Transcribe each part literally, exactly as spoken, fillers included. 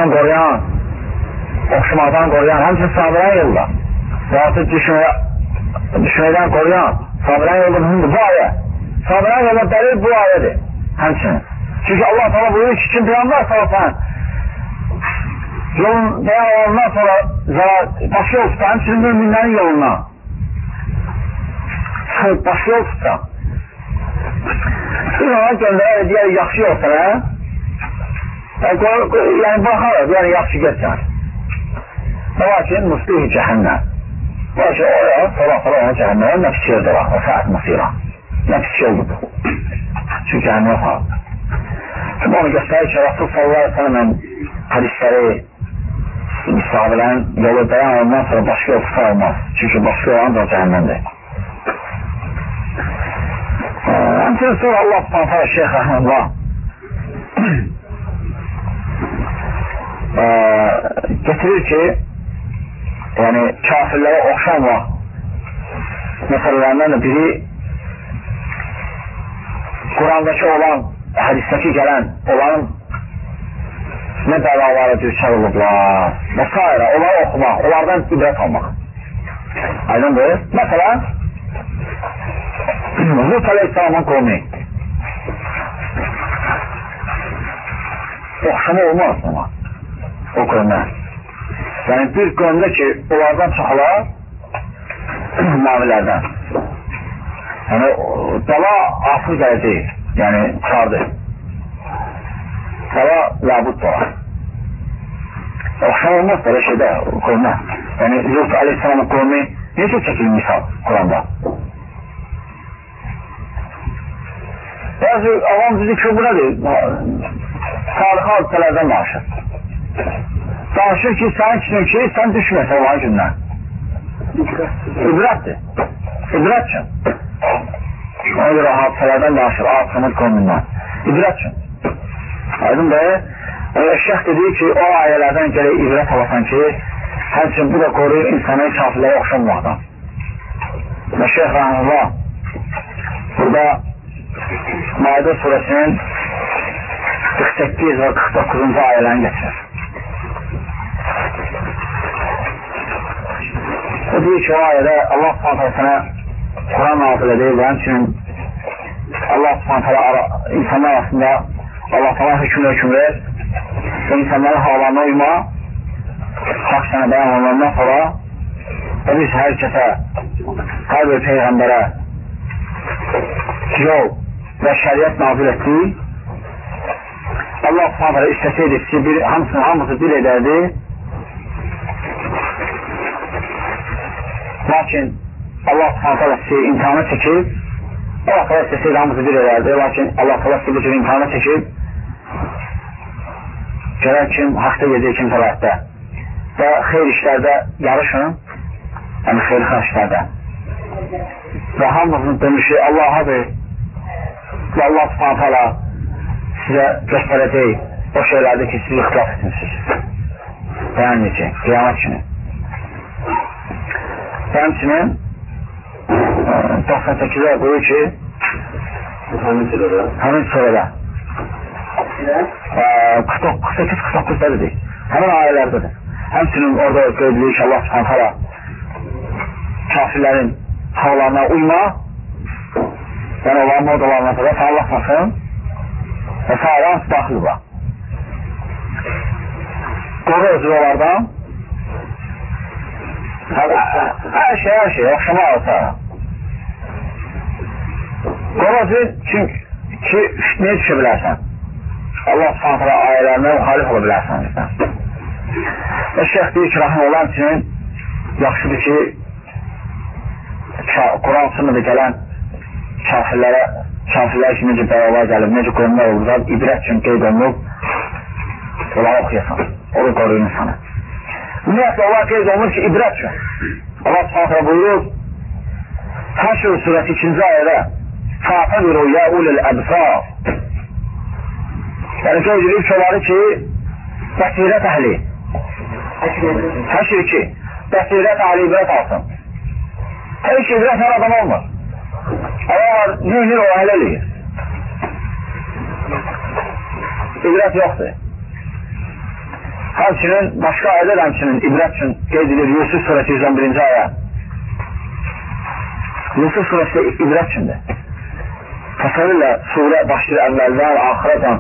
düşməkdən qoruyan, oxşamaqdan qoruyan, həmçin sabirən yolda və artıq düşməkdən qoruyan, sabirən yolda mühümdür. Bu ayə, sabirən yolda dəlil bu ayədir, həmçinin. Çünki Allah sana buyurur ki, kim Peyğəmbər salsan, yolun dayan olandan sonra başı yol tutsa, həmçinin müminlərin yoluna başı yol tutsa, biz ona göndərək, deyək, yaxşı yolsa, yəni baxarıq, yəni yaxşı geçər. Lakin muslihi cəhənnəm. Lakin oraya, sonra-sonra ona cəhənnəmə nə pis yerdir var, o saat masira. Nə pis yoldur bu. Çünki cəhənnəmə falan. Şimdi onu göstərir ki, Rasul sallallahu aleyhi ve sellem hadisləri, sahabilərin yolu dayan ondan sonra başqa yol tutar olmaz. Çünki başqa yol ancaq cəhənnəmdir. Həmçinin sonra Allah subhanətə Şeyx Rəhməllah getirir ki, yəni kafirlərə oxşanmaq məsələlərindən də biri Qurandakı olan, hədisdəki gələn onların nə bəlalara düçar olublar və s. onları oxumaq, onlardan ibrət almaq. Aydındır. Məsələn, Lut Aleyhisselamın qovmi oxşama olmaz ona o qovmə. Yəni bir qovmdə ki, onlardan çoxalar mavilərdən. Yəni dala asıl gələcək, yəni çardı. Dala labud dolar. Oxşama olmaz belə şeydə qovmə. Yəni Lut Aleyhisselamın qovmi necə çəkilir misal Quranda? Bazı avam dedi ki, bu nədir? Tarixi hadisələrdən danışır. Danışır ki, sən üçün ki, sən düşməsən olan gündən. İbrətdir. İbrət üçün. Ona görə hadisələrdən danışır, Asımın qovmundan. İbrət üçün. Aydın bəy, Şeyx dedi ki, o ayələrdən gələk ibrət alasan ki, həmçin bu da qoruyur insanı kafirlərə oxşanmaqdan. Və Şeyx Rəhməllah burada Maidə surəsinin qırx səkkiz və qırx doqquzuncu ayələrini getirir. O deyir ki, o ayədə Allah subhanətə sənə Quran nazil edir və həmçinin Allah subhanətə insanlar arasında Allah sana hüküm hüküm ver və insanların havalarına uyma, haqq sənə bəyan olandan sonra və biz hər kəsə, hər bir Peyğəmbərə yol və şəriət nazil etdik. Allah subhanətə istəsəydi sizi hamısını hamısı bir edərdi. Lakin Allah subhanətə sizi imtihana çəkib, Allah subhanətə istəsəydi hamısı bir edərdi. Lakin Allah subhanətə sizi bu cür imtihana çəkib, gələn kim haqda gedir, kim tərəfdə və xeyr işlərdə yarışın, yəni xeyr xərşlərdə və hamısının dönüşü Allahadır və Allah subhanətə sizə göstərəcək o şeylərdir ki, sizi ixtilaf etmişsiniz. Bəyənməyəcək, qiyamət kimi. Həmçinin doxsan səkkizdə buyur ki, həmin surədə qırx səkkiz qırx doqquzdadır. Həmin ayələrdədir. Həmçinin orada qeydilir ki, Allah subhanətə kafirlərin havalarına uyma, yəni onların modalarına sonra sağlaşmasın və sağlam daxil var. Qoru özü onlardan hər şey, hər şey, oxşama alsa qoru özü çünki fitnəyə düşə bilərsən. Allah subhanətə ayələrinə müxalif ola bilərsən. Və şeyx deyir ki, rəhmə olan üçün yaxşıdır ki, Quran sünnədə gələn kafirlərə, kafirlər ki, necə bəyalar gəlib, necə qonumlar olurlar, ibrət üçün qeyd olunub, onları oxuyasan, o da qoruyun insanı. Ümumiyyətlə, onlar qeyd olunur ki, ibrət üçün. Allah subhanətə buyurur, Həşr surəsi ikinci ayədə Fə'təbiru ya ulil əbsar. Yəni qeyd edilir ki, onları ki, bəsirət əhli. Həşr iki, bəsirət əhli ibrət alsın. Hələ ki, ibrət hər adam olmaz. Allah neyinir o əhl eləyir. İbrət yoxdur. Həmçinin, başqa ayələr həmçinin ibrət üçün qeyd edir Yusuf surəsi yüz on birinci ayə. Yusuf surəsi ibrət üçündür. Təsəvvürlə surə başlayır əvvəldən, axıracan.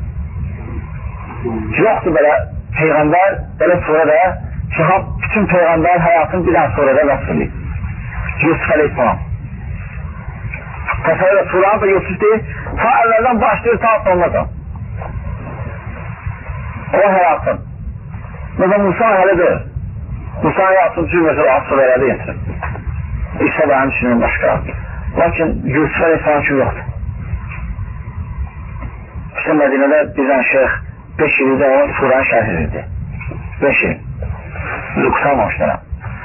Yoxdur belə Peyğəmbər, belə surədə çıxab bütün Peyğəmbər həyatını bir dənə surədə vəsb edir. Yusuf əleyhissalam. Təsəvvürlə suranı da Yusuf deyir, ta əvvəldən başlayır, ta sonradan. O həyatın. Mesela Musa həlidir. Musa həyatın üçün mesela az surələrdə yetirir. İsa da həmçinin başqa. Lakin Yusuf əleyhissalam üçün yoxdur. İşte Mədinədə bizən şeyx beş ildə o suranı şərh edirdi. beş il. Qısalmamışlar.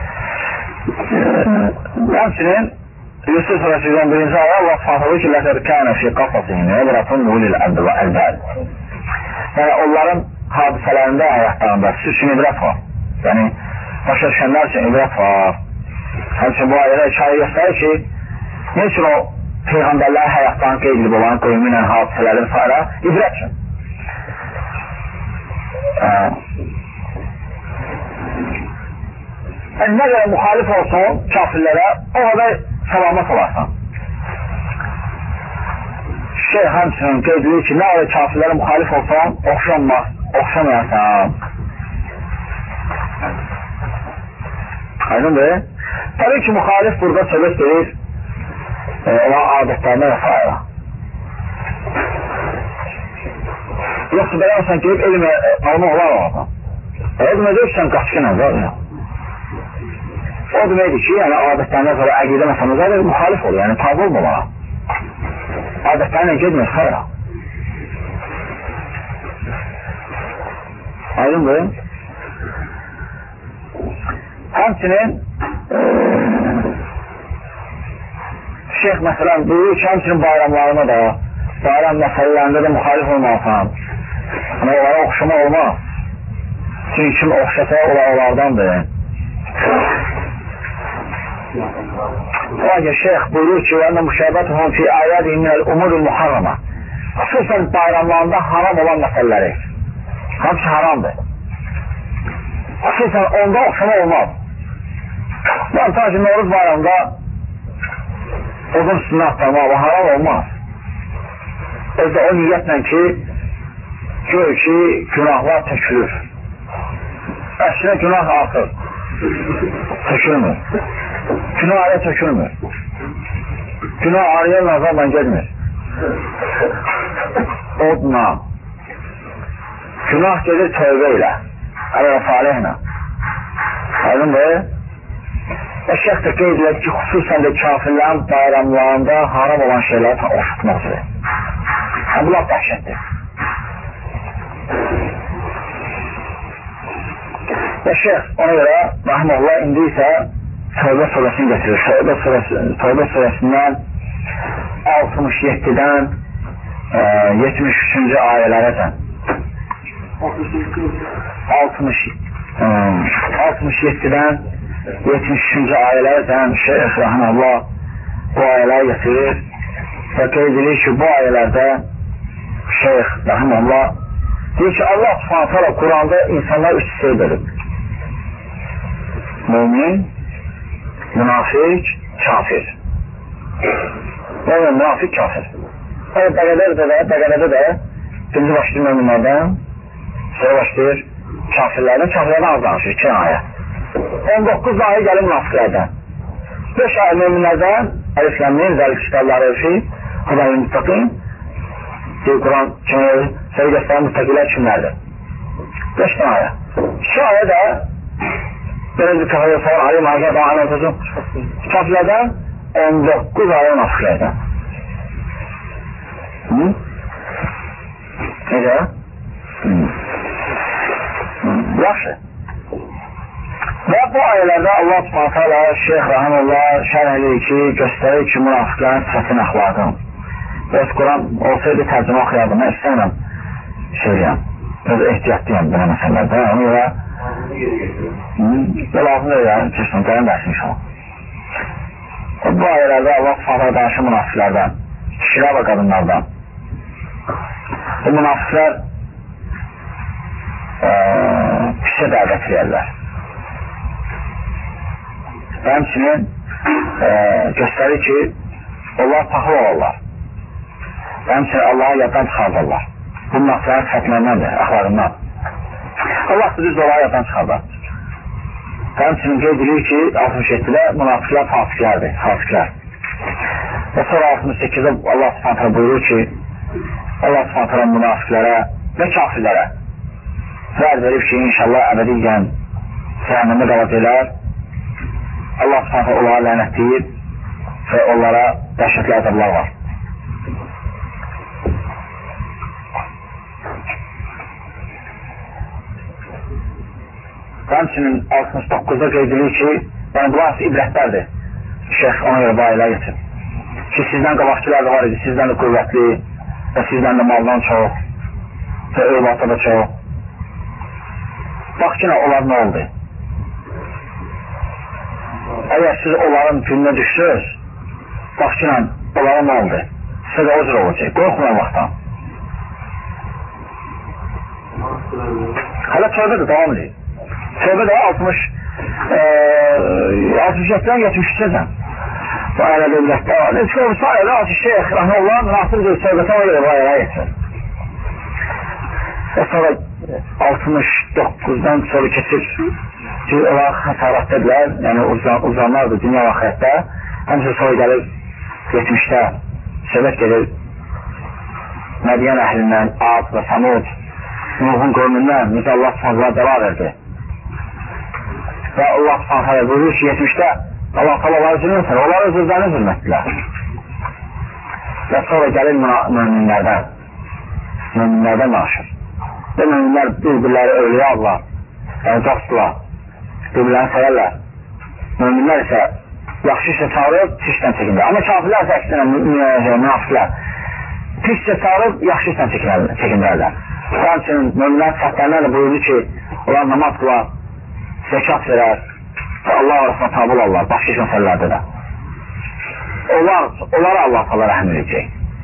Həmçinin Yusuf surəsi yüz on birinci ayə Allah Subhanahu ki, ləkəd kənə fi qasasihim ibratun ulil əbd və əlbəd. Yəni onların hadisələrində həyatlarında siz üçün ibrət var. Yəni başa düşənlər üçün ibrət var. Həmçinin bu ayədə işarə göstərir ki, ne üçün o Peyğəmbərlər həyatlarını qeyd edib olan qövmünlə hadisələrin sayıra ibrət üçün. Yəni nə qədər müxalif olsun kafirlərə, o qədər salamat olarsan. Şey həmçinin qeyd edir ki, nə qədər kafirlərə müxalif olsan, oxşanmaz, oxşamayarsan. Aydındır? Təbii ki, müxalif burada söhbət verir e, olan adətlərinə və s. Yoxsa belə olsan gelib elm alma olar olmadan. Elm edirsən qaçqın əzər ya. O deməkdir ki, yəni adətlərinə sonra əqidə məsələmizə müxalif olur, yəni tabi olmamağa. Adətlərinə gedmir, xayra. Aydındır? Həmçinin e, şeyx məsələn buyurur ki, həmçinin bayramlarına da, bayram məsələlərində də müxalif olmalısan. Yəni onlara oxşama olmaz. Çünki kim oxşasa olarlardandır. Lakin şeyx buyurur ki, وَاَنَّ مُشَابَتُهُمْ فِي آيَادِهِمْ مِنَ الْاُمُورِ الْمُحَرَّمَةِ Xüsusən bayramlarında haram olan məsələləri. Hamısı haramdır. Xüsusən onda oxşama olmaz. Yəni, ta ki, Novruz bayramında odun üstünə atlamaq və haram olmaz. Özdə o niyyətlə ki, gör ki, günahlar tökülür. Əksinə günah artır. Tökülmür. Günah araya tökülmür. Günah araya nazarla gelmir. Odla. Günah gelir tövbe ile. Ələ salihlə. Aydındır? Və şeyx də qeyd edir ki, xüsusən də kafirlərin bayramlarında haram olan şeyləri oxşutmaqdır. Hə, bu laf dəhşətdir. Və şeyx ona görə, rəhməllah, indi isə Tövbə surəsini getirir. Tövbə, surəsi, Tövbə surəsindən altmış yeddidən e, yetmiş üçüncü ayələrəcən altmış yeddidən yetmiş üçüncü ayələrəcən şeyx rəhməllah bu ayələr getirir və qeyd edir ki, bu ayələrdə şeyx rəhməllah deyir ki, Allah subhanətələ Quranda insanlar üç hissəyə bölüb. Mümin, münafik, kafir. Yəni, münafik, kafir. Yəni, bəqələdə də, bəqələdə də birinci başlayır müminlərdən, sonra başlayır kafirlərdən, kafirlərdən az danışır, iki ayə. on doqquz ayə gəlir münafiklərdən. beş ayə müminlərdən, əlifləmin, zəlik kitabları ölçü, Xudayi müttəqin, deyir Quran kimi, səni göstərən müttəqilər kimlərdir? beş ayə. iki ayə də Böyük kafirlər falan alim ağzına da anlatıcım. Kafirlərdən on doqquz ayə münafiklərdən. Necə? Yaxşı. Və bu ayələrdə Allah subhanətə alə şeyx rəhəməllah şərh edir ki, göstərir ki, münafiqlərin sifətin əxlaqın. Bəs Quran olsaydı tərcümə oxuyardım, mən istəyirəm şeyləyəm. Öz ehtiyatlıyam buna məsələlərdə. Onu görə və lazım deyil, yəni, kesin, gələn dərsin inşallah. Bu ayələrdə Allah subhanətə danışır münafiqlərdən, kişilər və qadınlardan. Bu münafiqlər küfrə dəvət edirlər. Həmçinin e, göstərir ki, onlar taxıl olarlar. Həmçinin Allah'a yaddan çıxardırlar. Bu münafıqların xətmlərindəndir, əxlarından. Allah düz onları yaddan çıxardar. Həmçinin qeyd edilir ki, altmış yeddidə münafıqlar fasiqlərdir, fasiqlər. Və sonra altmış səkkizdə Allah Subhanahu buyurur ki, Allah Subhanahu münafıqlara və kafirlərə vəd verib ki, inşallah əbədiyyən cəhənnəmdə qalacaqlar. Allah Subhanahu onlara lənətləyib və onlara dəhşətli əzablar var. Həmçinin altmış doqquzda qeyd edilir ki, yəni bunlar ibrətlərdir. Şeyx ona görə bu ayələr getir. Ki, sizdən qabaqçılar da var idi, sizdən də qüvvətli və sizdən də maldan çox və övladda da çox. Bax ki, onlar nə oldu? Əgər siz onların gününə düşsünüz, bax ki, onlara nə oldu? Sizə də o cür olacaq. Qorxun Allahdan. Hələ tövbədir, davam edir. Tövbədə altmış yeddidən yetmiş üçdən. Bu ayələ dövlətdə var. Çoğusu ayələ Aziz Şeyx Rəhməllah münasib bir tövbətə o görə bu ayələ yetir. Və sonra altmış doqquzdan sonra keçir ki, onlar xəsarətdədirlər, yəni uzanlardır dünya və axirətdə. Həmçə sonra gəlir yetmişdə söhbət gedir Mədiyən əhlindən, Ad və Samud, Nuhun qövmündən necə Allah s.ə.v. dəva verdi. Və Allah s.ə.v. buyurur ki, yetmişdə Allah s.ə.v. zülmətdir, onları özlərini zülmətdilər. Və sonra gəlir müminlərdən, müminlərdən naşır. Və müminlər bir-birləri övliyə Allah, yəni dostlar, bir-birlərini sevərlər. Müminlər isə yaxşı işə çağırıb, pisdən çəkində. Amma kafirlər isə əksinə, münafıqlər, pisdə çağırıb, yaxşı işdən çəkindərlər. Həmçinin müminlər səhətlərlə də buyurdu ki, onlar namaz qılar, zəkat verər və Allah arasına tabi olarlar, başqa məsələlərdə də. Onlar, onlara Allah Allah rəhm edəcək.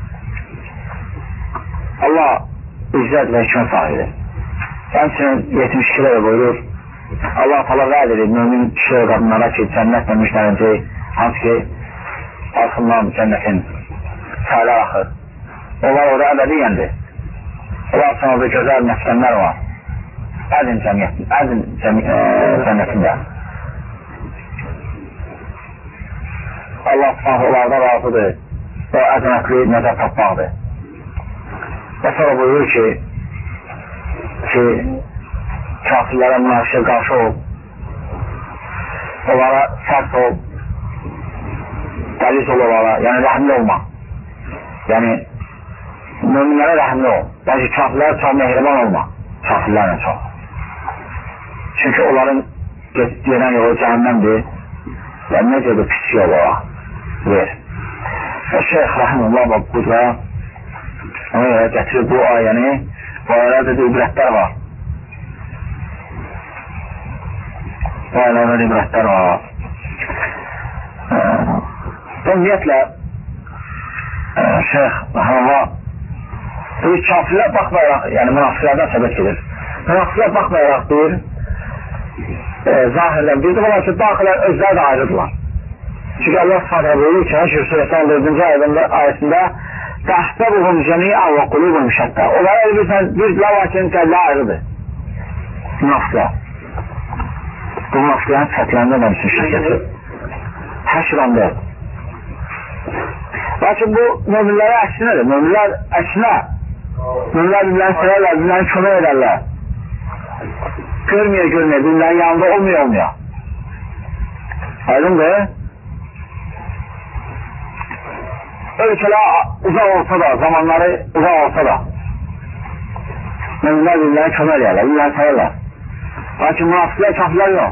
Allah izzət və hikmət sahibidir. Həmçinin yetmiş ikidə də buyurur, Allah Allah vəd edir mümin kişi və qadınlara ki, cənnətlə müjdələnəcək, hansı ki, arxından cənnətin sayılar axır. Onlar orada əbədiyyəndir. Allah sana orada gözəl məskənlər var. Ədin cənnətində. Allah s.ə.v. onlarda razıdır. O əzəmətli nəzər tapmaqdır. Və sonra buyurur ki, ki kafirlərə münafıqə qarşı ol, onlara sərt ol, dəliz ol onlara, yəni rəhmli olma. Yəni, müminlərə rəhmli ol. Bəlkə kafirlərə çox mehriban olma, kafirlərlə çox. Çünki onların gedən yolu cəhənnəmdir və necə də pis yol ola ver. Və Şeyx Rəhməllah burada ona görə gətirir bu ayəni, bu ayələrdə də ibrətlər var. Bu ayələrdə də ibrətlər var. Ümumiyyətlə, Şeyx Rəhməllah bu kafirlər baxmayaraq, yəni münafıqlərdən səbət gedir. Münafıqlər baxmayaraq deyir, E, zahirdən bir də olar ki, daxilən özləri də ayrıdırlar. Çünki Allah s.ə.v. buyurur ki, Həşr surəsi on dördüncü ayəsində Təhsəbuhum cəmi'ən və qulubun şəttə. Onlar elbirsən bir ləvakin qəllə ayrıdır. Münafıqlar. Bu münafıqların sətlərində də bütün şirkəti. Həşr on dörd. Lakin bu müminlərə əksinədir. Müminlər əksinə. Müminlər bilən sevərlər, bilən kömək edərlər. Görmüyor görmüyor, bunların yanında olmuyor olmuyor. Aydındır. Ölçələr uzaq olsa da, zamanları uzaq olsa da müminlər birbirlərini kömək edərlər, birbirlərini sevərlər. Lakin münafıqlar, kafirlər yox.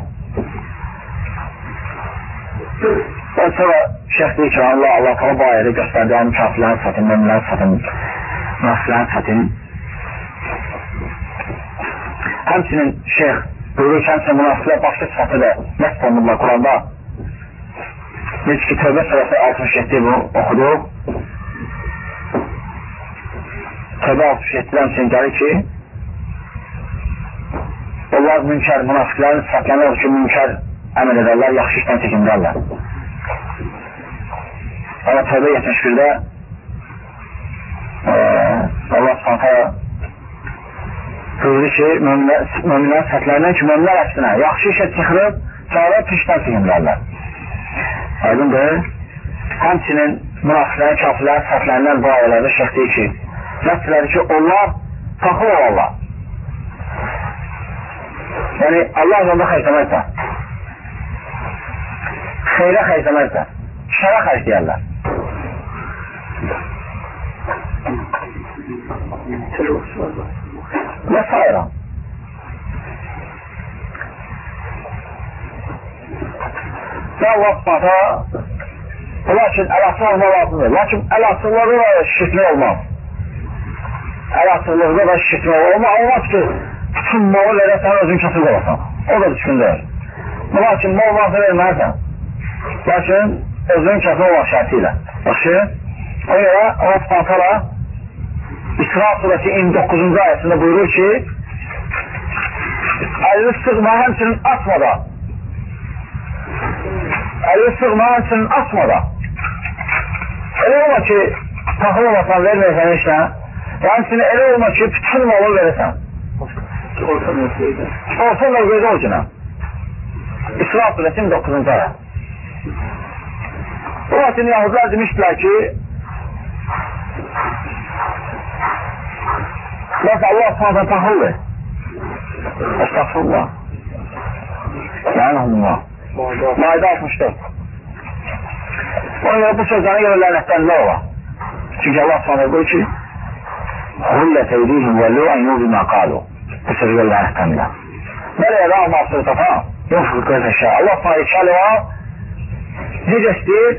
Və sonra şeyx deyir ki, Allah, Allah qala bu ayədə göstərdi, yəni kafirlərin satın, müminlərin satın, münafıqlərin satın. Həmçinin şeyx buyurur ki, həmçinin münafıqlər başqa sıfatıdır, nəst olunurlar Quranda. Necə ki, Tövbə surəsi altmış yeddi bunu oxuduq. Tövbə altmış yeddidən üçün gəlir ki, onlar münkər, münafiqlərin sıfatlarına olur ki, münkər əməl edərlər, yaxşı işdən çəkindirərlər. Allah Tövbə yetmiş birdə Allah Subhanahu buyurdu ki, möminlərin səhvlərindən ki, möminlər əksinə yaxşı işə çıxırıb, sonra pişdən çəkindirərlər. Aydındır. Həmçinin münafiqlərin, kafirlərin səhvlərindən bu ayələrdə şəx deyir ki, nəticələri ki, onlar taxıl olarlar. Yəni, Allah yolunda xərcləməklə, xeyrə xərcləməklə, şərə xərcləyərlər. Və s. Və Allah s. Lakin əlasıl olma lazımdır. Lakin əlasıllığı da şişirtmək olmaz. Əlasıllığı da şişirtmək olmaz. Olmaz ki, bütün malı verəsən, özün kasıb olasan. O da düşkündür. Lakin mal vaxtı vermərsən. Lakin özün kasıb olan şərti ilə. Yaxşı, o görə Allah s. İsra surəsi iyirmi doqquzuncu ayəsində buyurur ki, əlini sıqma həmçinin atmada. Əlini sıqma həmçinin atmada. Elə olma ki, taxıl olmasan verməyəsən işlə, həmçinin elə olma ki, bütün malı verəsən. Orta mövqeydə o günə. İsra surəsi iyirmi doqquzuncu ayə. Bu vaxtın Yahudlar demişdilər ki, Nəsə Allah s.ə. taxıldır. Estağfurullah. Lənəhullah. Maidə altmış dörd. Ona görə bu sözlərini görə lənətləndə ola. Çünki Allah s.ə. buyur ki, Hullə teydihim və lü'ənu bimə qalu. Bu sözü görə lənətləndə. Nələyə rəh mahsul tafa? Yox, bu qız əşə. Allah s.ə. ikəli var. Necə istəyir?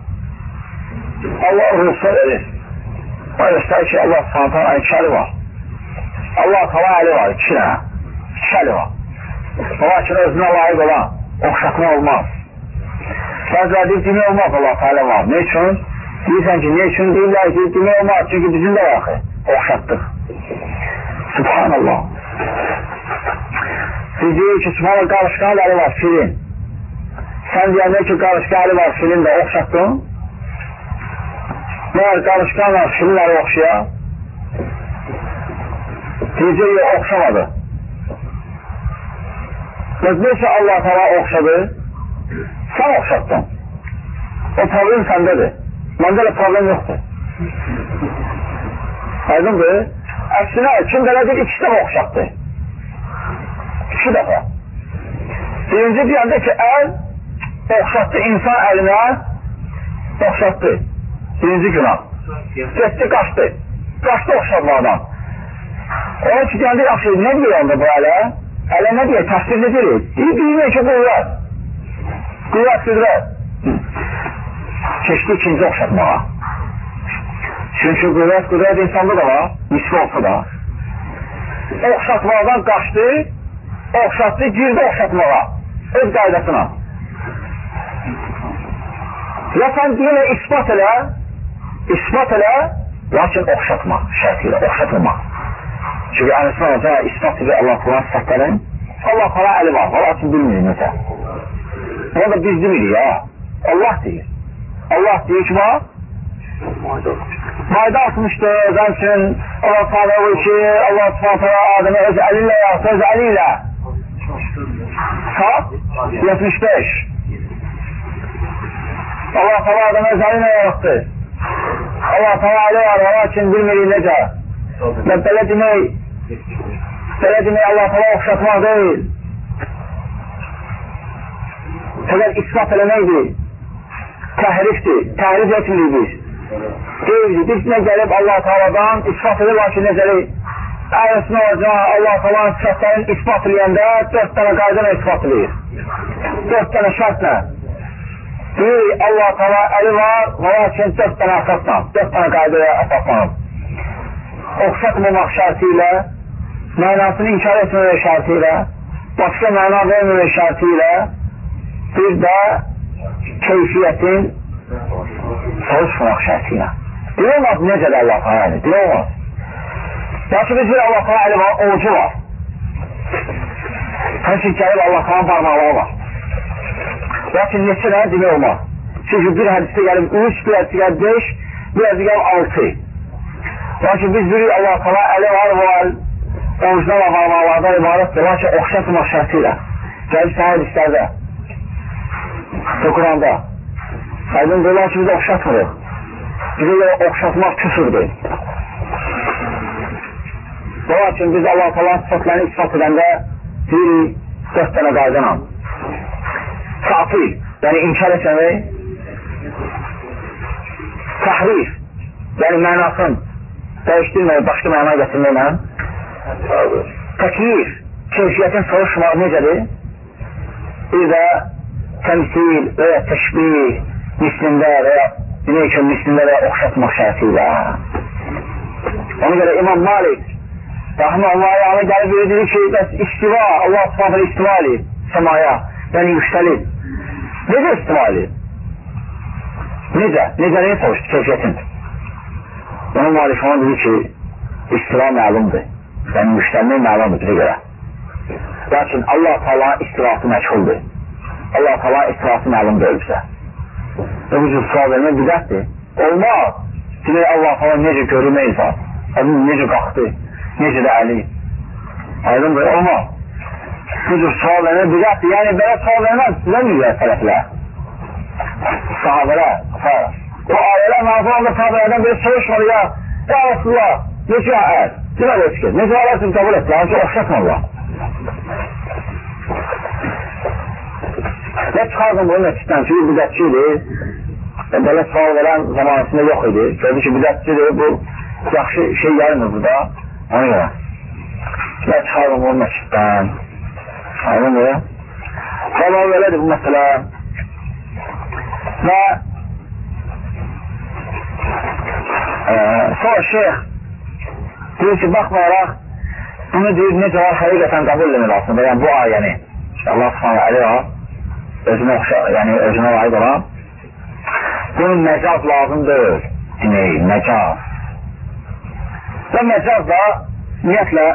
Allah ruhsa verir. O göstərir ki, Allah s.ə. ikəli var. Allah tala əli var, iki dənə, iki əli var. Lakin özünə layiq olan, oxşatma olmaz. Bəzilər deyib, demək olmaz Allah tala var. Ne üçün? Deyirsən ki, ne üçün deyirlər ki, demək olmaz, çünki bizim də yaxı, oxşatdıq. Subhanallah. Siz deyir ki, subhanallah, qarışqan əli var, filin. Sən deyəndə ki, qarışqan əli var, filin də oxşatdın. Nə var, qarışqan var, filinləri oxşaya. Deyəcək, oxşamadı. Nəsə Allah sana oxşadı, sən oxşatdın. O problem səndədir. Məndə də problem yoxdur. Aydındır. Əksinə, kim belədir, ikisi də oxşatdı. İki dəfə. Birinci deyəndə ki, əl oxşatdı insan əlinə, oxşatdı. Birinci günah. Getdi, qaçdı. Qaçdı oxşatmadan. Onun ki, deyəndə yaxşı, nə deyir onda bu ələ? Ələ nə deyir? Təsdir nedir? Deyir ki, qüvvət. Qüvvət qüdrət. Keçdi ikinci oxşatmağa. Çünki qüvvət qüdrət insanda da var, nisbi olsa da. Oxşatmaqdan qaçdı, oxşatdı, girdi oxşatmağa. Öz qaydasına. Ya sən yenə ispat elə, ispat elə, lakin oxşatma şərtilə, oxşatılmaq. Çünki əl-İslam olacaq, ispat edir Allah Quran səhətlərin, Allah Quran əli var, Allah üçün bilmirik necə. Bunu da biz demirik ya, Allah deyir. Allah deyir ki, var, Mayda altmış dörd, həmçinin Allah Teala o ki, Allah Teala Adem'e öz əliyle yaptı, öz əliyle. Saat yetmiş beş. Allah Teala Adem'e öz əliyle yaptı. Allah Teala əli var, Allah için bilmirik necə. Və belə demək, belə demək Allah Teala oxşatmaq deyil. Fəqət ispat eləməkdir. Təhrifdir, təhrif etmirik biz. Deyildir, biz nə gəlib Allah Teala'dan ispat edir, lakin necəli əyrəsini olacaq, Allah Teala'nın sıfatlarını ispat edəndə dörd dənə qaydana ispat edir. Dörd dənə şərtlə. Deyir, Allah Teala əli var, lakin dörd dənə əsasla, dörd dənə qaydaya əsaslanıb. Oxşatmamaq şərti ilə, mənasını inkar etməmək şərti ilə, başqa məna verməmək şərti ilə, bir də keyfiyyətin soruşmaq şərti ilə. Deyilmaz necə də Allah Teala, deyilmaz. Lakin biz bir Allah Teala var, orucu var. Həmçin gəlib Allah-Talanın barmaqları var. Lakin neçə nə demək olmaz. Çünki bir hədisdə gəlib üç, bir hədisdə gəlib beş, bir hədisdə gəlib altı. Lakin biz bilirik Allah-Talan əli var, var, orijinal barmaqlarda ibarətdir. Lakin oxşatmaq şərti ilə. Gəlib sənə hədislərdə, Quranda. Aydın deyirlər ki, biz oxşatmırıq. Bizə görə oxşatmaq küfürdür. Lakin biz Allah-Talan sıfatlarını ispat edəndə deyirik, dörd dənə qaydanam. Tatil, yəni inkar etməmək. Tahrif, yəni mənasın dəyişdirmək, başqa məna gətirməklə. Təklif, keyfiyyətin soruşmaq necədir? Bir də təmsil və ya təşbih, mislində və ya demək ki, mislində və ya oxşatmaq şərti ilə. Ona görə İmam Malik Rahman Allah'a yana gəlib dedi ki, bəs istiva, Allah subhanələ istiva eləyib səmaya, yəni yüksəlib. Necə istiva eləyib? Necə? Necə neyə soruşdu keyfiyyətin? İmam Malik ona dedi ki, istiva məlumdur, yəni yüksəlmək məlumdur bizə görə. Lakin Allah Teala'nın istivası məşğuldur. Allah Teala'nın istivası məlum deyil bizə. Və bu cür sual vermək bidətdir. Olmaz. Demək Allah Teala necə görürmək zat, necə qalxdı, necə də əli. Aydın böyle olmaz. Bu cür sual vermək bidətdir. Yəni belə sual vermək bilənməyəcək tərəflər. Sahabələr, o ayələr nazır olanda sahabələrdən belə çalışmadı ya, ya Resulullah, necə əl, necə etkir, necə alərsiniz qəbul etdi, hansı oxşatmırlar. Və çıxardım bunun əksdən ki, bidətçidir, belə sual verən zamanısında yox idi, gördü ki, bidətçidir, bu yaxşı şey gəlmir burada, ona görə. Və çıxardım bunun əksdən, aydın mı? Valla belədir bu məsələ. Və e, sonra şeyh deyir ki, baxmayaraq, bunu deyir, necə var, həqiqətən qəbul edilmir aslında, yəni bu ayəni, Allah subhanə əli var, özünə oxşar, yəni özünə aid olan, bunun məcaz lazımdır, demək, məcaz. Və məcaz da, ümumiyyətlə,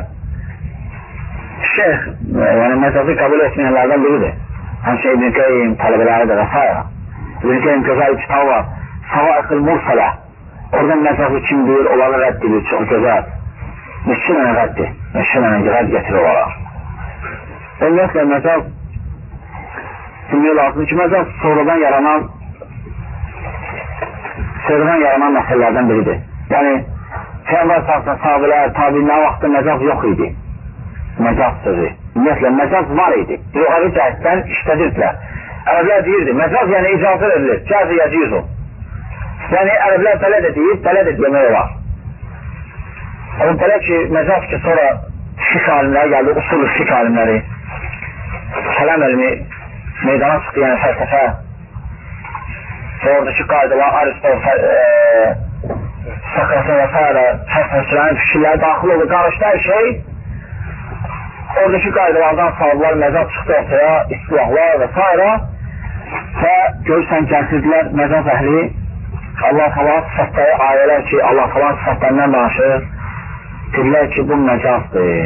şeyh, yəni məcazı qəbul etməyənlərdən biridir. Həmçə İbn-i Qeym, tələbələri də və s. İbn-i Qeym gözəl kitabı var, Savaiqil Mursələ, oradan məcazı kim deyir, onları rədd edir, çox gözəl. Neçə mənə rəddir, neçə mənə rədd getirir olaraq. Ümumiyyətlə, məcaz bilmək lazım ki, məcaz sonradan yaranan sonradan yaranan məsələlərdən biridir. Yəni, Peyğəmbər sallallahu sahabələr, tabiinlər vaxtında məcaz yox idi. Məcaz sözü. Ümumiyyətlə, məcaz var idi. Yuxarı cəhətdən işlədirdilər. Ərəblər deyirdi, məcaz yəni icazə verilir, cəzi yəciz o. Yəni, ərəblər belə də deyir, belə də demək olar. Amma belə ki, məcaz ki, sonra fiqh alimləri gəldi, usulü fiqh alimləri, kəlam elmi meydana çıxdı, yəni fəlsəfə və oradakı qaydalar, Aristotel, Sokratın və s. fəlsəfələrin fikirləri daxil oldu, qarışdı hər şey. Oradakı qaydalardan sağlılar, məzaz çıxdı ortaya, istilahlar və s. Və görürsən, gəlsirdilər məzaz əhli, Allah falan sıfatları ayələr ki, Allah falan sıfatlarından danışır, deyirlər ki, bu məcazdır.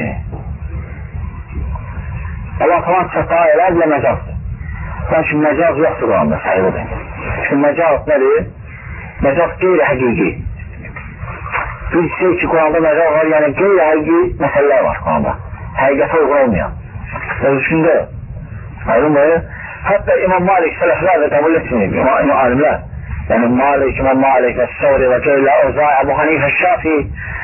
Allah falan sıfatları ayələr bilə məcazdır. Lakin məcaz yoxdur Quranda, sayılıdır. Çünki məcaz nədir? Məcaz qeyri-həqiqi. Bir şey ki, Quranda məcaz var, yəni qeyri-həqiqi məsələlər var Quranda. Həqiqətə uyğun olmayan. Öz üçündə, aydındır. Hətta İmam Malik, sələflər də qəbul etməyib, İmam alimlər. Yəni Malik, İmam Malik və Səuri və Ceylə, Özay, Əbu Hanifə, Şafi.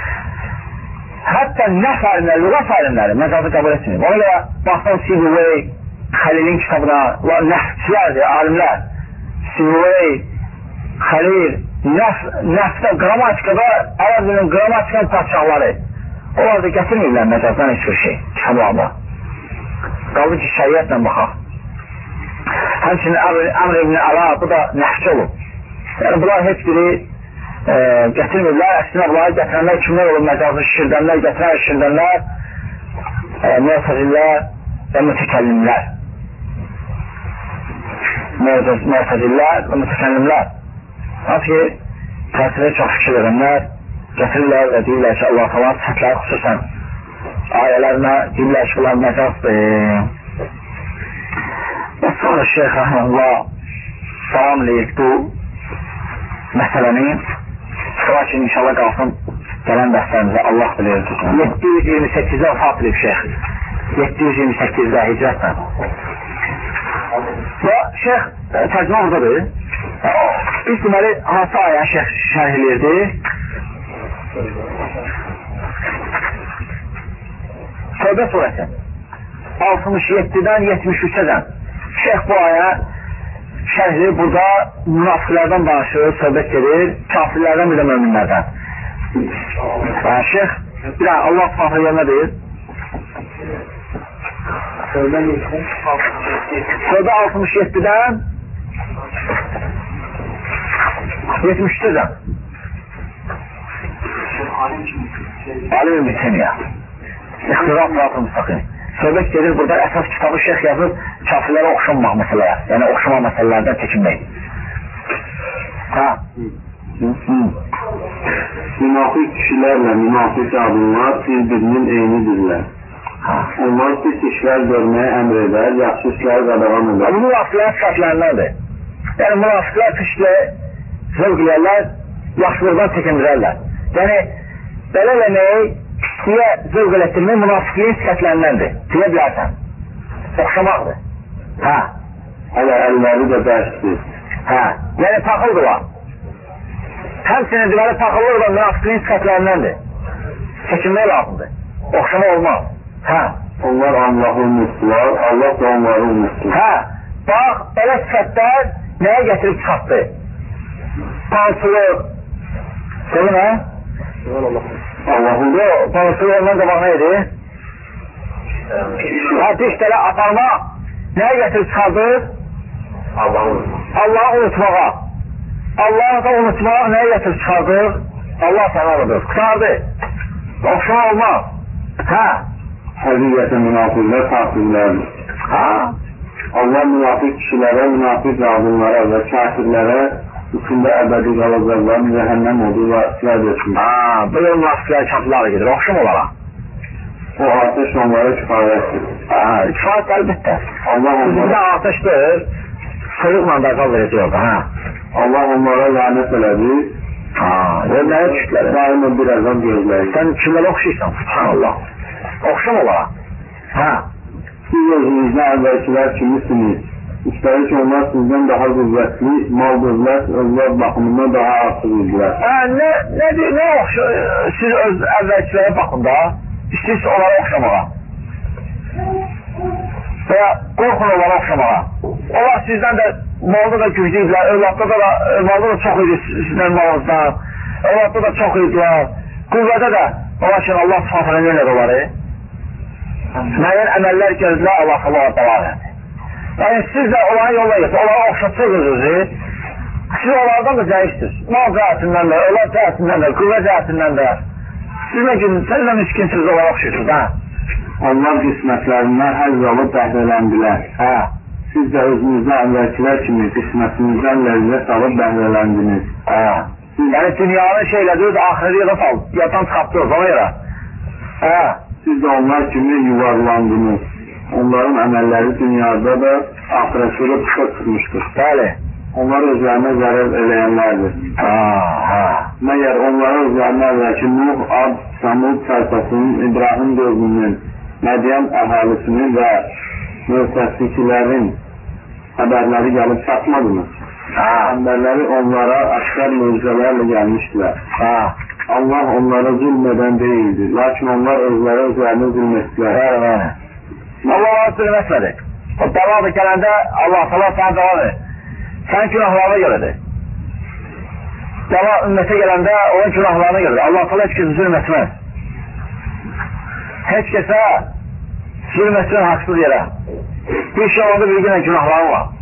Hətta nəf alimlər, lüğət alimləri məcazı qəbul etməyib. Ona görə, baxdan Sibivey, Xəlilin kitabına, nəfçilərdir, alimlər, Sivvey, Xəlil, nəfdə, qrammatikada, ərəb dilinin qrammatikanın parçaları, onlar da gətirməyirlər məcazdan heç bir şey, kitablarda. Qaldı ki, şəriyyətlə baxaq. Həmçinin Əmr ibn Əla, bu da nəfçi olub. Yəni, bunlar heç biri e, gətirmirlər, əksinə bunları gətirənlər kimlər olub, məcazı şirdənlər, gətirən şirdənlər, e, müəfəzillər və mütəkəllimlər. Müəfəzillər və mütəkəllimlər. Hansı ki, təsirə çox fikir verənlər gətirirlər və deyirlər ki, Allah falan səhətləri xüsusən ayələrinə deyirlər ki, bunlar məcazdır. Sonra Şeyh Rəhməllah salam eləyik bu məsələni. Lakin inşallah qalsın gələn dərslərimizə Allah bilir. yeddi yüz iyirmi səkkizdə vəfat edib Şeyh. yeddi yüz iyirmi səkkizdə hicrətlə. Və Şeyh tərcümə oradadır. Biz deməli hansı ayə Şeyh şərh eləyirdi? Tövbə surəsi altmış yeddidən yetmiş üçədən Şeyh bu ayə şərhi burada münafiqlərdən danışır, söhbət edir, kafirlərdən bir də möminlərdən. Şeyh bir də Allah subhanahu yerinə deyir. Tövbə altmış yeddidən yetmiş üçdən Alim İbn Teymiyyə İxtilaf Sırat-ı Müstəqim. Söhbət gedir, burada əsas kitabı Şeyh yazır, kafirlərə oxşanmaq məsələyə, yəni oxşama məsələlərdən çəkinmək. Ha? Münafiq kişilərlə münafiq qadınlar bir-birinin eynidirlər. Onlar pis işlər görməyə əmr edər, yaxşı işlər qadağan edər. Bu münafiqlər sifətlərindəndir. Yəni münafiqlər pislə zövq eləyərlər, yaxşılıqdan çəkindirərlər. Yəni belə eləmək siyə zövq elətdirmək münafiqliyin sifətlərindəndir. Deyə bilərsən. Oxşamaqdır. Hə. Hələ əlləri də dərsdir. Hə. Yəni taxıldırlar. Həmçinin deməli taxılır da münafiqliyin sifətlərindəndir. Çəkinmək lazımdır. Oxşama olmaz. Hə. Onlar Allah'ı unutdular, Allah da onları unutdu. Hə. Bax, belə sifətlər nəyə gətirib çıxartdı? Pansılıq. Söylün hə? Allah'ın da pansılıq ondan qabaq nə idi? Hədis tələ aparmaq nəyə gətirib çıxardı? Allah'ı unutmağa. Allah'ı unutmağa. Allah'ı da unutmağa nəyə gətirib çıxardı? Allah sənə alıdır. Qıtardı. Oxşama olmaz. Hə. Həqiqətən münafiqlər kafirlərdir. Ha? Allah münafiq kişilərə, münafiq qadınlara və kafirlərə içində əbədi qalacaqlar, cəhənnəm odu və silah etsin. Haa, böyle münafiqlər kafirlərə gedir, oxşam olaraq. O ateş onlara kifayətdir. Haa, kifayət əlbəttə. Allah onlara... Bizdə ateşdir, soyuqla da qal verəcək ha. Allah onlara lənət elədi. Haa, verməyə düşdülər. Daima bir əzab gözləyir. Sən kimlərə oxşayırsan, subhanallah. Oxşam olaraq. Hə. Siz özünüzdə əvvəlkilər kimisiniz? Üstəlik onlar sizdən daha qüvvətli, mal dövlət, özlər baxımından daha artıq idilər. Hə, nə, nə, nə oxşa, siz öz əvvəlkilərə baxın da, istəyirsiniz onlara oxşamağa. Və qorxun onlara oxşamağa. Onlar sizdən də malda da güclü idilər, övladda da, malda da çox idi sizdən malınızdan, övladda da çox idilər, qüvvədə də, lakin Allah s.ə.v. nə elədi onları? Müəyyən əməllər gördülər, Allah s.ə.v. davam edir. Yəni siz də onların yoluna getirsiniz, onlara oxşatsınız özünüzü, siz onlardan da zəifsiniz, mal cəhətindən də, övlad cəhətindən də, qüvvə cəhətindən də. Siz nə gün, sən nə miskinsiniz, onlara oxşayırsınız, hə? Onlar qismətlərindən həzz alıb bəhrələndilər. Hə. Siz də özünüzdə əvvəlkilər kimi qismətinizdən ləzzət alıb bəhrələndiniz. Hə. Yəni dünyanın şeylədir, axirədə yada sal, yaddan çıxartdınız, ona görə. Hə. Siz də onlar kimi yuvarlandınız. Onların əməlləri dünyada da axirətdə də qısa çıxmışdır. Bəli. Onlar özlərinə zərər eləyənlərdir. Ha, ha. Məyər onlara özlərinə əvvəlki Nuh, Ad, Samud tayfasının, İbrahim dövrünün, Mədyan əhalisinin və mütəffikilərin xəbərləri gəlib çatmadınız. Xəbərləri onlara aşkar möcüzələrlə gəlmişdilər. Ha. Allah onlara zülmədən deyildi, lakin onlar özləri özlərini zülm etdilər. Bəli, bəli. Allah ona zülm etmədi. O dəvadı gələndə Allah sana sana devam edir. Sən günahlarına görədir. Dəva ümmətə gələndə onun günahlarına görədir. Allah sana heç kəsə zülm etməz. Heç kəsə zülm etməz haqsız yerə. Bir şey olanda bir günə günahları var.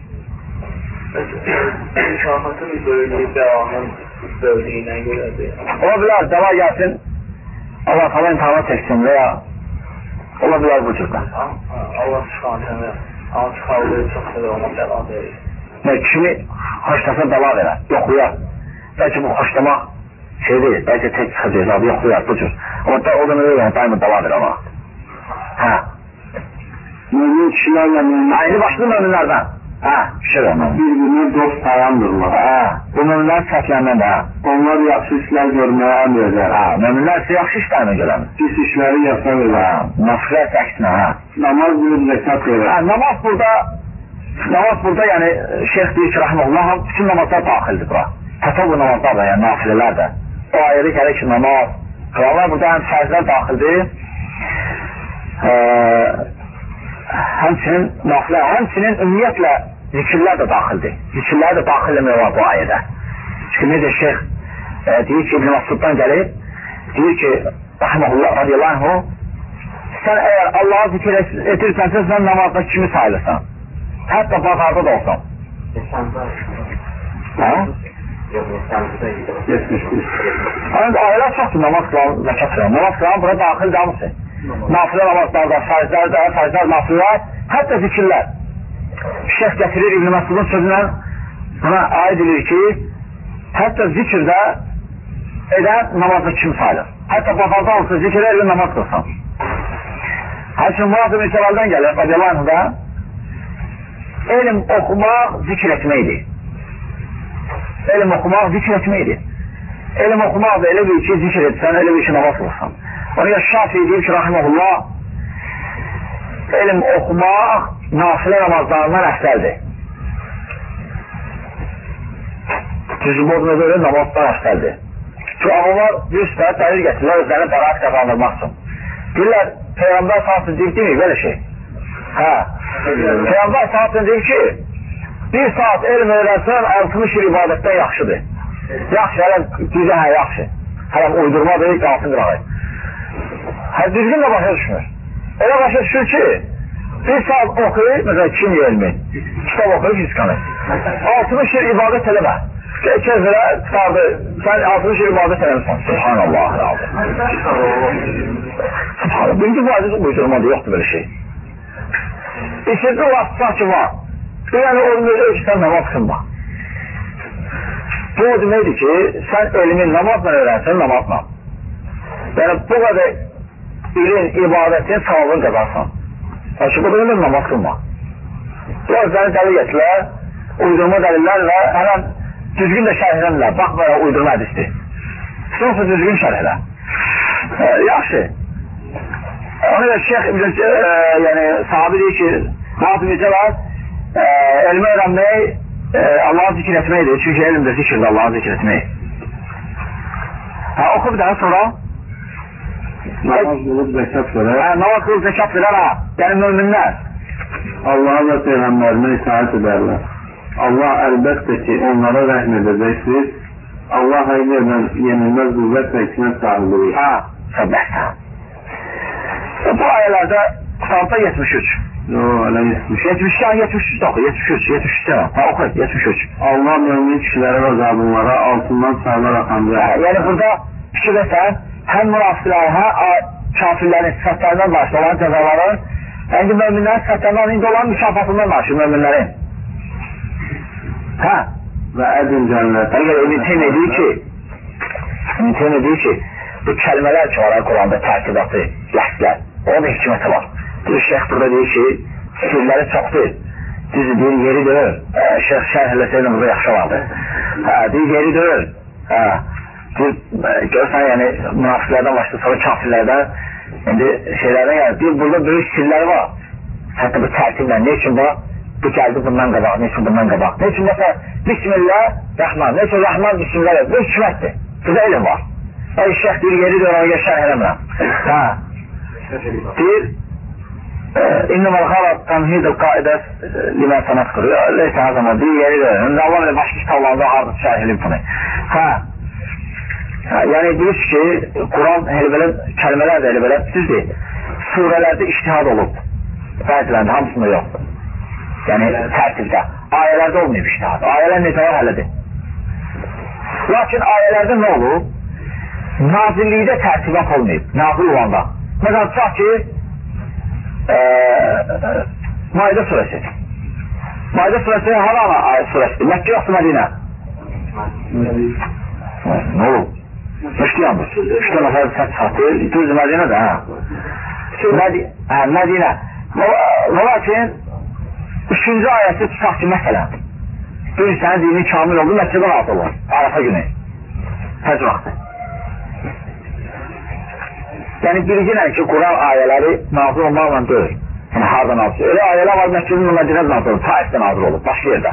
Mükafatın bölümü devamın böldüğüne göredir. Ola bilər, dəva gəlsin, Allah sana imtihana çəksin və ya ola bilər bu cürdə. Allah çıxartını, Allah çıxardığı çox qədər ona dəva verir. Və kimi xoşlasa dəva verər, yoxlayar. Bəlkə bu xoşlamaq şey deyil, bəlkə tək çıxacaq, abi yoxlayar bu cür. Amma da o da nə deyil, daima dəva verir ona. Hə. Mümin kişilərlə mümin... Aynı başlı müminlərdən. Hə, şükür ona. Bir-birini dost sayandırlar. Hə, bu möminlər səhvləndən də. Onlar yaxşı işlər görməyə əmr edər. Hə, möminlər isə yaxşı işlərlə görən. Pis işləri yasak edər. Hə, münafiqlər əksinə, hə. Namaz bir zəkat verir. Hə, namaz burada, namaz burada, yəni, şeyh deyir ki, rəhməlullah, bütün namazlar daxildir bura. Tətabbu namazlar da, yəni, nafilələr də. O ayrı gəlir ki, namaz, qılavlar burada həm fərzlər daxildir, ə, həmçinin nafilə, həmçinin ümumiyyətlə zikirlər də daxildir. Zikirlər də daxilləmək var bu ayədə. Çünki necə şeyh e, deyir ki, İbn Məsuddan gəlir, deyir ki, rəhməlullah, radiyallahu anh, sən əgər Allah'a zikir etirsənsə, sən namazda kimi sayılırsan? Hətta bazarda da olsan. Hə? Ancaq ayələr çoxdur, namaz qılan, zəkat qılan. Namaz qılan bura daxil damısı. Nafilə namazlarda, fərzlərdə, fərzlər, nafilələr, hətta zikirlər. Şeyh gətirir İbn Məsudun sözünə, buna aid edir ki, hətta zikirdə edən namazda kim sayılır? Hətta bazarda olsa zikirə ilə namaz qılsan. Həmçin Murat ibn Cəlal'dan gəlir, radiyallahu da, elm oxumaq zikir etməkdir. Elm oxumaq zikir etməkdir. Elm oxumaq da elə bir ki, zikir etsən, elə bir ki, namaz qılsan. Oraya Şafi deyib ki, rahiməhullah, elm oxumaq nafilə namazlarından əfsəldir. Düzgün olduğuna görə namazdan əfsəldir. Çünki ağırlar bir üstə dəlil gətirirlər, özlərini bəraət qazandırmaq üçün. Deyirlər, Peyğəmbər sahasını deyib deyil, belə şey. Hə, Peyğəmbər sahasını deyib ki, bir saat elm öyrənsən, altmış il ibadətdən yaxşıdır. Yaxşı, hələm düzə, hə, yaxşı. Hələm uydurmadır, qalsın qırağı. Hə, düzgün də başa düşmür. Elə başa düşür ki, bir saat oxuyur, məsələn, kimya elmi, kitab oxuyur, fizikanı. altmış il ibadət eləmə. Keçəzlərə çıxardı, sən altmış il ibadət eləmirsən. Subhanallah, Rabbi. Subhanallah, birinci vacib uydurmadı, yoxdur böyle şey. İkinci vasıta ki var. Yəni, onun öyle ki, sən namaz kılma. Bu o deməkdir ki, sən elmin namazla öğrensən, namazla. Yəni, bu qədər ilin, ibadətin savabını qazarsan. Çünki bu da namaz kılma. Bu özləri dəlil gətirlər, uydurma dəlillərlə, həmən düzgün də şərh edəmlər, bax belə uydurma hədisdir. Sonsa düzgün şərh edə. E, yaxşı. Ona da şeyh, e, yəni sahabi deyir ki, Murat ibn Cəbal, e, elmi öğrenmək, e, Allah'a zikir etməkdir. Çünki elm də zikirdir, Allah'a zikir etmək. Ha, oku bir daha sonra. Namaz qılıb zəkat verər. Hə, namaz qılıb zəkat verər, ha. Yəni müminlər. Allah'a və Peyğəmbərinə itaat edərlər. Allah əlbəttə ki, onlara rəhm edəcəksiniz. Allah həqiqətən yenilməz qüvvət və hikmət sahibidir. Ha, səbəstə. Bu ayələrdə Quran'da yetmiş üç. Yo, elə yetmiş üç. yetmiş iki, yetmiş üç oxu, yetmiş üç, yetmiş üç demə. Ha, oxu, yetmiş üç. Allah mümin kişilərə və zabunlara altından çaylar axandır. Hə, yəni burada fikir etsən, həm münafiqlər, hə, kafirlərin sifətlərindən başlayır, olan cəzaların, yəni müminlərin sifətlərindən indi olan mükafatından başlayır müminlərin. Hə, və ədin cənnət. Əgər İbn Teymiyyə deyir ki, İbn Teymiyyə deyir ki, bu kəlmələr ki var Quranda tərtibatı, ləhslər, onun da hikməti var. Bir şeyh burada deyir ki, fikirləri çoxdur. Düzü deyir, yeri deyir. Şeyh şərh eləsəydim burada yaxşı vardı. Hə, deyir, yeri deyir. Hə, deyir, görsən, yəni, münafiqlərdən başlayır, sonra kafirlərdən, indi şeylərdən, yəni, deyir, burada böyük sirləri var. Hətta bu tərtiblə, ne üçün var? Bu gəldi bundan qabaq, ne üçün bundan qabaq? Ne üçün məsələn, Bismillah, Rəhman, ne üçün Rəhman, Bismillah, bu hikmətdir. Burada elm var. Ay, şeyh deyir, yeri deyir, ona şərh eləmirəm. Hə, deyir, İnnəmə l-xalat təmhid-ül qaidə limə sənət qırıyor. Leysə həzəmə deyir, yeri deyir. İndə Allah belə başqa kitablarında harada şərh edib bunu. Hə, yəni deyir ki, Quran elə belə, kəlmələr də elə belə, düzdür, surələrdə iştihad olub. Bəzilərində, hamısında yoxdur. Yəni, tərtibdə. Ayələrdə olmayıb iştihad. Ayələr necə var hələdir. Lakin ayələrdə nə olub? Nazillikdə tərtibat olmayıb. Nazil olanda. Məsələn, tutaq ki, Maidə surəsi. Maidə surəsi haram ayət surəsidir. Məkkə yoxdur Mədinə. Nə olub? Müşkiyandır. Üçdə nəfər səs satır. Düzdür Mədinə də, hə. Mədinə. Lakin Üçüncü ayəsi tutaq ki, məsələn, bir sənin dinin kamil oldu, məscidə nazil olur, Arafa günü, həc vaxtı. Yəni, bilginən ki, Quran ayələri nazil olmaqla deyil. Yəni, harada nazil olur? Elə ayələr var, Məkkə-i Mədinə nazil olur, Taifdə nazil olur, başqa yerdə.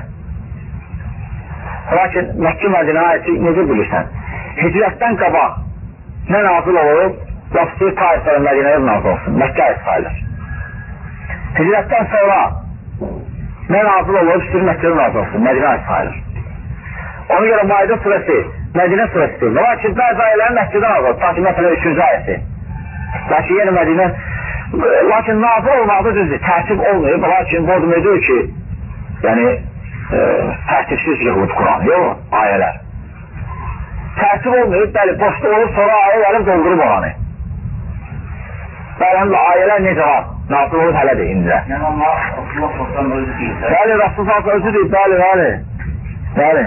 Lakin, Məkkə-i Mədinə ayəsi necə bilirsən? Hicrətdən qabaq nə nazil olur? Lafzı Taifdə Mədinəyə nazil olsun, Məkkə ayəsi sayılır. Hicrətdən sonra nə nazil olur? İstir Məkkədə nazil olsun, Mədinə ayəsi sayılır. Ona görə Maidə surəsi, Mədinə surəsi. Lakin, bəzi ayələrin Məkkədə nazil olur, ta ki, məsələn, üçüncü ayəsi. Lakin, yenə Mədinə, lakin nazil olmaqda düzdür, tərtib olmayıb, lakin bu adım edir ki, yəni, e, tərtibsiz yığılıb Quran, yox, ayələr. Tərtib olmayıb, bəli, boşda olur, sonra ayə gəlib doldurub olanı. Bəli, həm də ayələr necə var, nazil olub hələdir indidə. Yəni, Allah, Rasulullah sallallahu özü deyil. Bəli, Rasulullah özü deyil, bəli, bəli, bəli.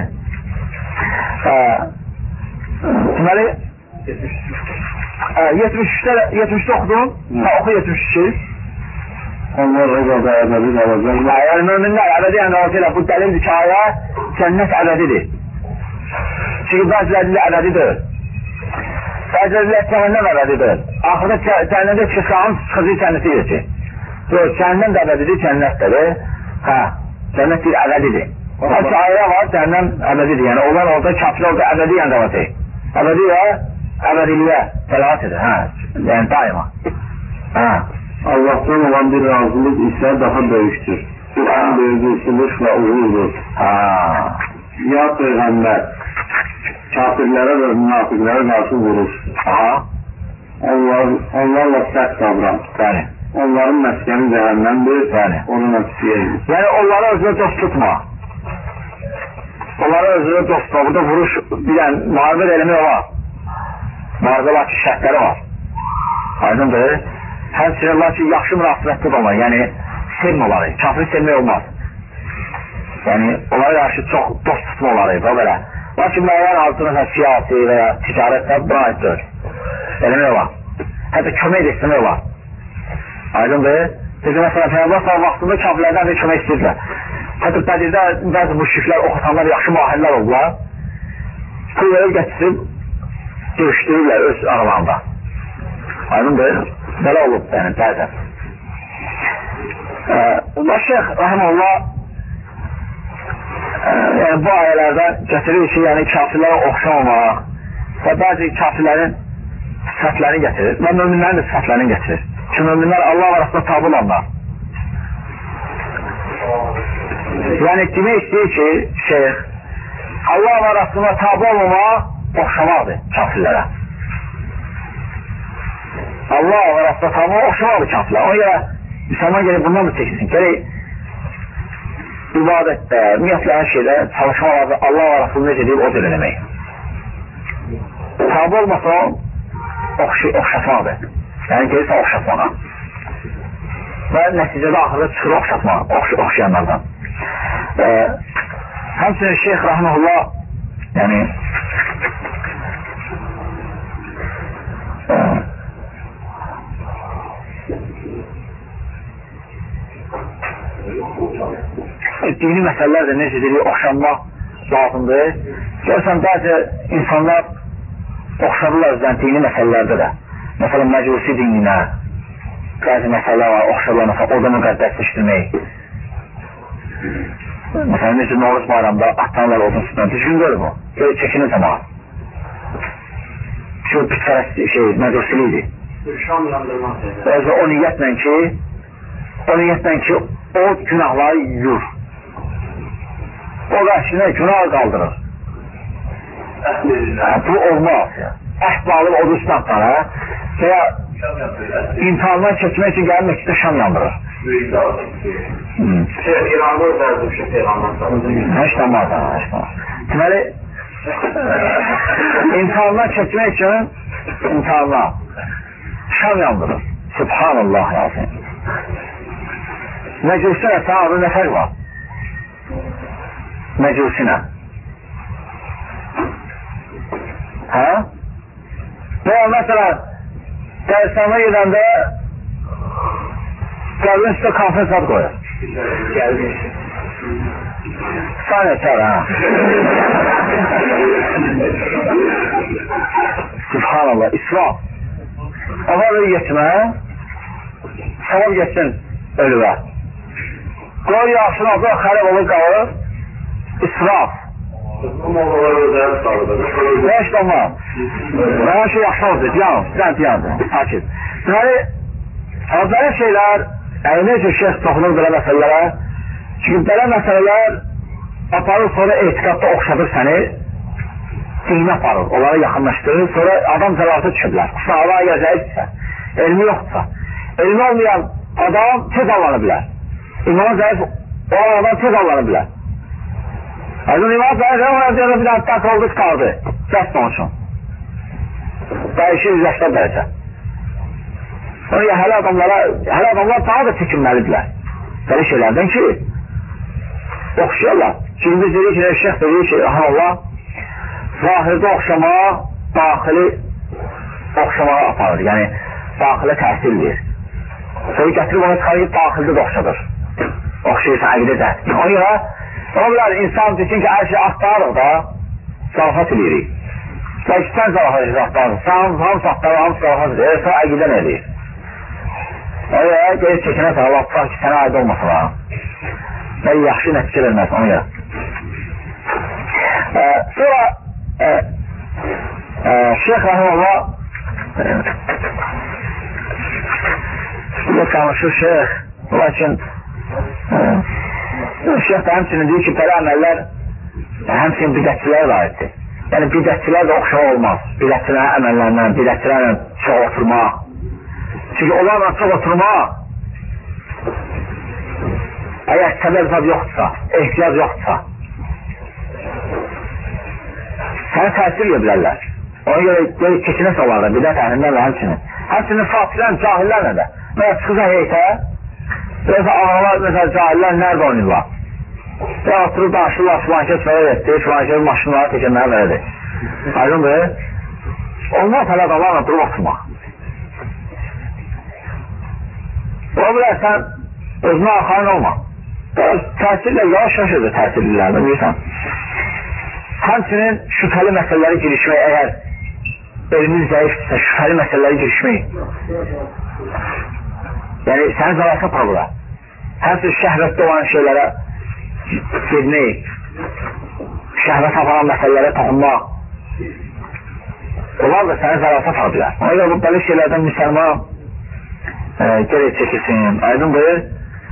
Deməli, yetmiş üçdə, yetmiş üçdə oxudun, ha, oxu yetmiş üçü. Onlar rəqada əbədi qalacaq. Yəni, möminlər əbədi qalacaq, bu dəlildir ki, ayə cənnət əbədidir. Çünki bəzilərində əbədidir. Bəzilərində cəhənnəm əbədidir. Axırda cəhənnəmdə çıxan çıxıcı cənnəti yetir. Yox, cəhənnəm də əbədidir, cənnət də də. Hə, cənnət bir əbədidir. Lakin ayə var, cəhənnəm əbədidir. Yəni, onlar orada kafir oldu, əbədi yəni dəvat edir. Əbədi və əbədiliyə təlavat edir, hə, yəni daima. Hə. Allah'tan olan bir razılıq isə daha böyükdür. Bu ən böyük üstünlük və uğurdur. Hə. Ya Peyğəmbər kafirlərə və münafiqlərə qarşı vurur. Aha. Onlar, onlarla sərt davran. Bəli. Onların məskəni cəhənnəmdir. Bəli. Onun nəfsi edir. Yəni, onları özünə dost tutma. Onları özünə dost tutma. Burada vuruş, bilən, müharibə eləmək olar. Müharibə lakin şərtləri var. Aydındır. Həmçinin lakin yaxşı münasibətli olmalı. Yəni, sevmələri. Kafiri sevmək olmaz. Yəni, onlara qarşı çox dost tutma oları. Belə. Lakin müəyyən altına siyasi və ya ticarətlə buna aiddir. Eləmək olar. Hətta kömək də istəmək olar. Aydındır. Çünki məsələn, Peyğəmbər sallallahu vaxtında kafirlərdən bir kömək istəyirlər. Hətta Bədirdə bəzi müşriklər, oxutanlar yaxşı mahirlər oldular. Kuyaya gətirib döyüşdürürlər öz aralarında. Aydındır. Belə olub, yəni, bəzən. Və Şeyx Rəhəməllah yəni, bu ayələrdə gətirir ki, yəni, kafirlərə oxşamamaq və bəzi kafirlərin sifətlərini gətirir və möminlərin də sifətlərini gətirir. Ki, möminlər Allah arasında tabi olanlar. Yəni, demək istəyir ki, Şeyx, Allah arasında tabi olmamaq oxşamaqdır kafirlərə. Allah arasında tabi oxşamaqdır kafirlərə. Ona görə, müsəlman gəlib bundan da çəksin. Gələk, ibadətdə, ümumiyyətlə hər şeydə çalışmalarda Allah arasında necə deyib, o cür eləmək. Tabi olmasa oxşatmaqdır. Yəni, gelirsə oxşatmağa. Və nəticədə axırda çıxır oxşatmağa, oxş oxşayanlardan. E, həmçinin Şeyx Rəhməllah, yəni, e, dini məsələlər də necə deyil, oxşanmaq lazımdır. Görürsən, bəzi insanlar oxşadırlar özdən dini məsələlərdə də. Məsələn, məcusi dininə bəzi məsələlər var, oxşarlar, məsələn, orada müqəddəsləşdirmək. Məsələn, necə Novruz bayramda atlanlar odun sütünə düzgün görür bu. Böyle çəkinir zaman. Şu pitfərəst şey, məcusilidir. Şam yandırmaq. Özü o niyyətlə ki, o niyyətlə ki, o günahları yuyur. O qarşısına günah qaldırır. Bu olmaz. Əhd alıb odu üstünə atlanır və ya imtihandan keçmək üçün gəlib Məkkədə şam yandırır. İran'da özellikle bir şey Peygamber sallallahu Heç namaz, heç namaz. Deməli, imtihandan keçmək üçün imtihandan şam yandırır. Subhanallah yazın. Məcusinə sən adı nə fərq var? Məcusinə. Hə? Və məsələn, Dərstana gedəndə qəbrin üstə konfrens ad qoyur. Gəlmişsin. Sən etər, ha? Subhanallah, israf. Avar getmə, savab getsin ölüvə. Qoy yaşın adı xərib olur qalır, israf. Beş olma. Bana şey yaxşı oldu, diyan, sən diyandır, sakit. Deməli, hazırlı şeylər, yəni necə şeyh toxunur belə məsələlərə, çünki belə məsələlər aparır, sonra etiqadda oxşadır səni, dinə aparır, onları yaxınlaşdırır, sonra adam zəlatı düşüblər, sağlığa gəzəyirsə, elmi yoxdursa, elmi olmayan adam tez allanı bilər, imanı zəif olan adam tez allanı bilər. Aydın iman zəif olan adam bir dənə tək oldu, qaldı, dəst olsun. Dəyişir yüzləşdə dərəcə. Ona hələ adamlara, hələ adamlar daha da çəkinməlidirlər. Belə şeylərdən ki, oxşayarlar. Çünki biz dedik ki, şeyh dediği ki, Allah, zahirdə oxşamağa, daxili oxşamağa aparır. Yəni, daxilə təsirdir. Sonra gətirib onu çıxarıyıb, daxildə də oxşadır. Oxşayırsa, əqidə də. Ona görə, ona bilər insan desin ki, hər şey axtarıq da, zarafat edirik. Belki sən zarafat edirik, axtarıq. Sən hamısı axtarıq, hamısı zarafat edirik. Sən əqidə nə edir? Ona görə, gəlib çəkinə sağ, Allah tutaq ki, sənə aid olmasın ha. Və yaxşı nəticə verməz, ona görə. Sonra, Şeyh Rahimullah, burada tanışır Şeyh, lakin Şeyh də həmçinin deyir ki, belə əməllər həmçinin bidətçilərə aiddir. Yəni, bidətçilər də oxşama olmaz. Bidətçilərin əməllərindən, bidətçilərlə çox oturmaq. Çünki onlarla çox oturmaq, əgər səbəb zad yoxdursa, ehtiyac yoxdursa, səni təsir edə bilərlər. Ona görə keçinə salarlar, bidət əhlindən və həmçinin. Həmçinin fasilən, cahillərlə də. Mesela çıxıza heytə, mesela ağalar, mesela cahillər nerede oynayırlar? Və atırıb danışırlar, filankəs vərəd etdi, filankəs maşınları tekənlərə vərəd etdi. Aydındır. Onlar hələ adamlarla durub oturmaq. Ola bilər, sən özünə arxain olma. Təsirlə, yavaş-yavaş edir təsirlilərdən, bilirsən. Həmçinin şübhəli məsələləri girişmək, əgər elmin zəifdirsə, şübhəli məsələləri girişmək. Yəni, səni zərəsə probura. Həmçinin şəhvətdə olan şeylərə gedmək, şəhvət aparan məsələlərə toxunmaq. Onlar da səni zərəsə probura. Ona görə bu belə şeylərdən müsəlman gerək çəkilsin, aydındır.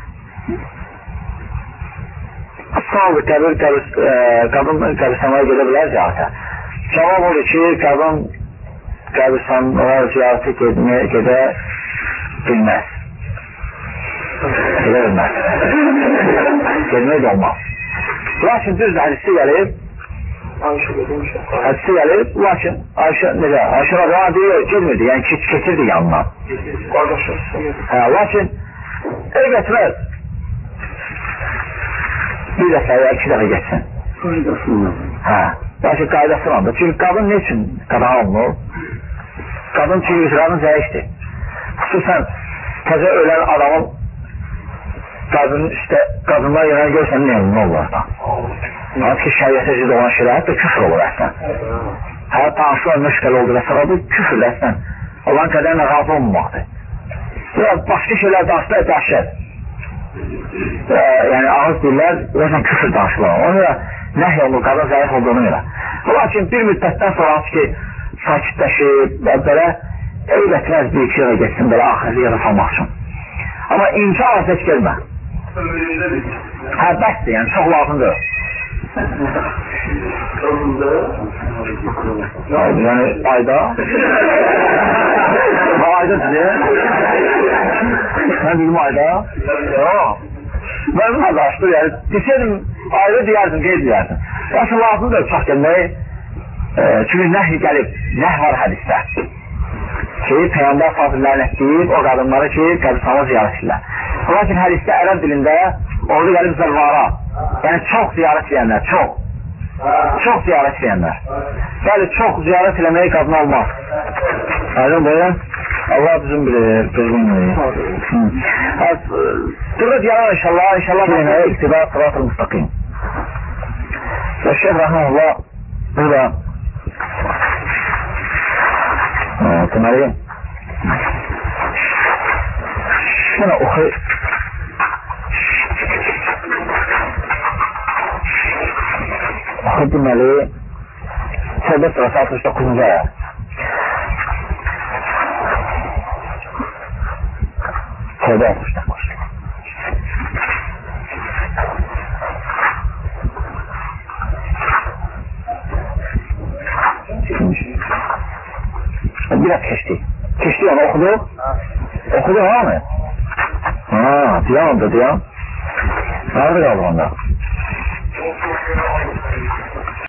Sağlı qəbir qadın qəbirstanlara gedə bilər ziyarətə. Cavab olur ki, qadın qəbirstanlara ziyarətə gedə bilməz. Gedə bilməz. Gedmək də olmaz. Lakin düzdür, hədisi gəlib, hədisi gəlib, lakin Ayşə, necə, Ayşə Radiyana deyir, gedmirdi, yəni keçirdi yanından. Hə, lakin ev etməz. Bir dəfə ya iki dəfə geçsin. Hə, lakin qaydası vardır. Çünki qadın ne üçün qadın olunur? Qadın çünki qadın zəifdir. Xüsusən təzə ölən adamın qadının üstə, qadınlar yerine görsən memnun olur da. Hansı ki şəriyyətə zid olan şeylər hətta küfür olur əslən. Hər tanışlar müşkəl oldu və sonra bu küfür əslən. Olan qədərlə razı olmamaqdır. Biraz başqa şeylər danışda dəhşət. Yəni ağız dillər özən küfür danışırlar. Ona görə nəhy olur, qadın zəif olduğunu görə. Lakin bir müddətdən sonra hansı ki sakitləşib və belə eyb etməz bir iki yerə geçsin belə axırlı yerə salmaq üçün. Amma imkan arası heç gelmə. Hə, bəsdir, yəni çox lazımdır. Yəni ayda və ayda sizə mən dedim ayda yox mən qardaşdır, yəni desəydim ayda deyərdim, qeyd deyərdim. Lakin lazımdır çox gəlmək, çünki nəhy gəlib, nəhy var hədisdə ki, Peyyambər fazillərin etdiyib o qadınları ki, qəbirstanı ziyarət edirlər. Lakin hədisdə ərəb dilində orada gəlib zəlvara, yəni çox ziyarət edənlər, çox çox ziyarət edənlər. Bəli, çox ziyarət eləməyi qadın olmaz. Aydın buyurun. Allah düzün bilir, düzgün bilir. Duruz yalan inşallah, inşallah yine iktibar sırat-ı müstakim. Ve Şeyh Rahmanullah burada deməli şuna oxu oxu deməli Tövbə surəsi altmış doqquzuncu aya. Tövbə altmış doqquz. Biraz keçdi. Keçdi onu okudu. Okudu ha mı? Ha, diyan da diyan. Nerede kaldı onda?